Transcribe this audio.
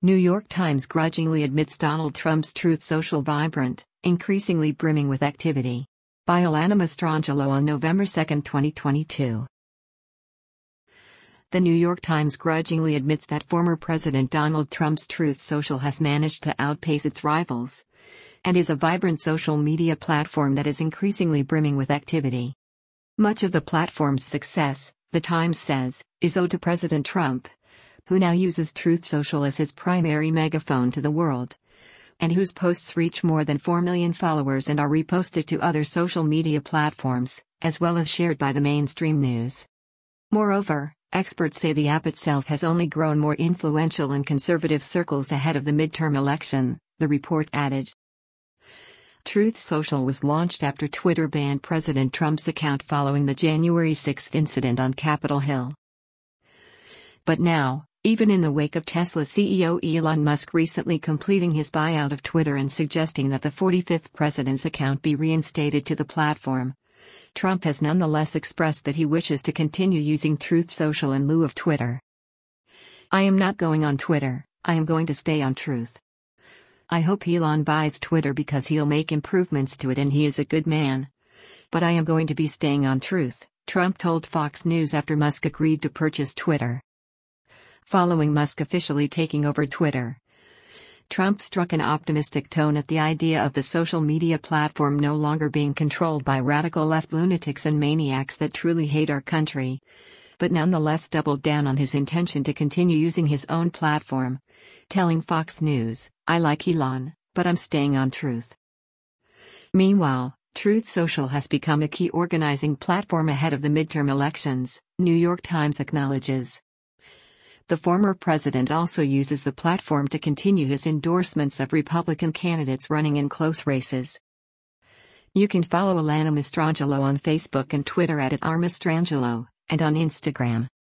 New York Times grudgingly admits Donald Trump's Truth Social vibrant, increasingly brimming with activity. By Alana Mastrangelo on November 2, 2022. The New York Times grudgingly admits that former President Donald Trump's Truth Social has managed to outpace its rivals and is a vibrant social media platform that is increasingly brimming with activity. Much of the platform's success, the Times says, is owed to President Trump, who now uses Truth Social as his primary megaphone to the world, and whose posts reach more than 4 million followers and are reposted to other social media platforms, as well as shared by the mainstream news. Moreover, experts say the app itself has only grown more influential in conservative circles ahead of the midterm election, the report added. Truth Social was launched after Twitter banned President Trump's account following the January 6 incident on Capitol Hill. But now, even in the wake of Tesla CEO Elon Musk recently completing his buyout of Twitter and suggesting that the 45th president's account be reinstated to the platform, Trump has nonetheless expressed that he wishes to continue using Truth Social in lieu of Twitter. "I am not going on Twitter, I am going to stay on Truth. I hope Elon buys Twitter because he'll make improvements to it and he is a good man. But I am going to be staying on Truth," Trump told Fox News after Musk agreed to purchase Twitter. Following Musk officially taking over Twitter, Trump struck an optimistic tone at the idea of the social media platform no longer being controlled by radical left lunatics and maniacs that truly hate our country, but nonetheless doubled down on his intention to continue using his own platform, telling Fox News, "I like Elon, but I'm staying on Truth." Meanwhile, Truth Social has become a key organizing platform ahead of the midterm elections, New York Times acknowledges. The former president also uses the platform to continue his endorsements of Republican candidates running in close races. You can follow Alana Mastrangelo on Facebook and Twitter @RMastrangelo, and on Instagram.